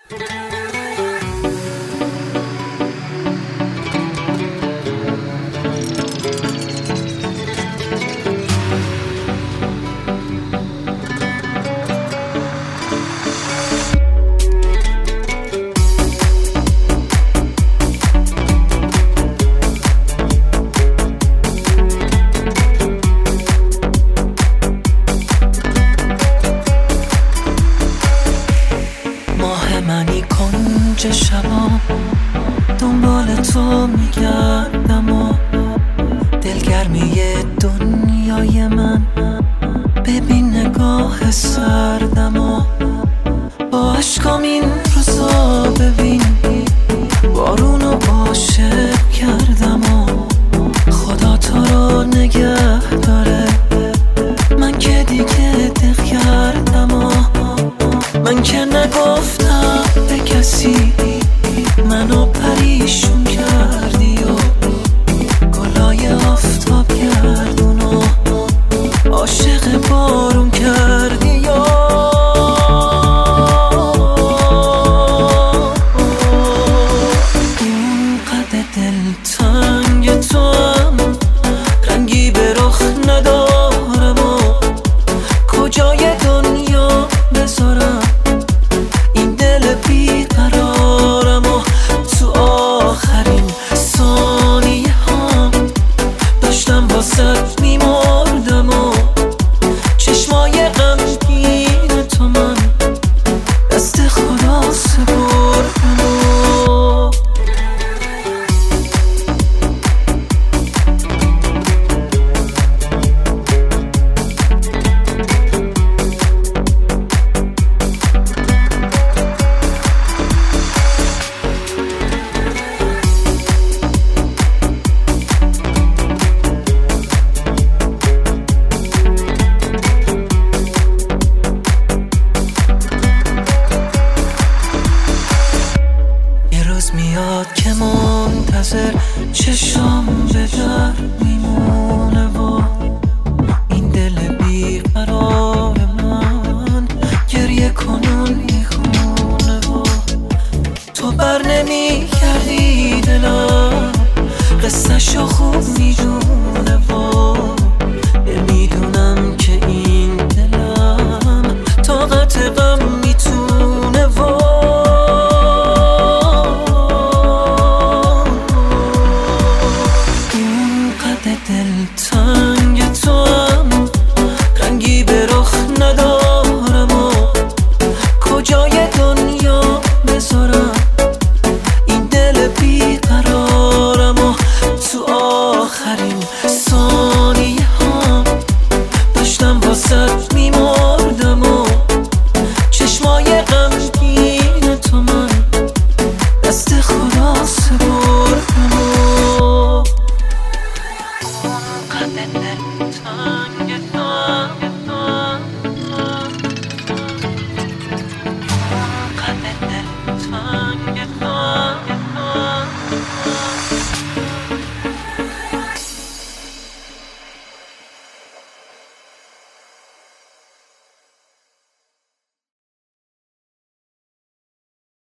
منی کنج شبا دنبال تو میگردم و دلگرمی دنیای من ببین نگاه سردم و با عشقام این روزا ببین بارونو عاشق کردم و خدا تو رو نگه داره من که دیگه دق کردم و من که نگفتم به کسی منو پریشون کردی و گلای آفتاب گردون و عاشق بارون کردی و اینقدر دلتنگ تو هم رنگی به رخ ندارم و کجای دنیا بذارم این دل بیقرارم و تو آخرین ثانیه هم داشتم واسه میمردم و چشمای غمگین تو من دست خدا سپردم و میاد که منتظر چشام به در میمونه و این دل بیقرار من گریه کنون میخونه و تو بر نمی کردی دلم قصه‌شو خوب میدونه و میدونم که این دلم طاقت غم میتونه و دلتنگ تو هم رنگی به رخ ندارم و کجای دنیا بذارم این دل بیقرارم و تو آخرین ثانیه هم داشتم واسه میمردم و چشمای غمگین تو من دست خدا سپردم و دلتنگ تو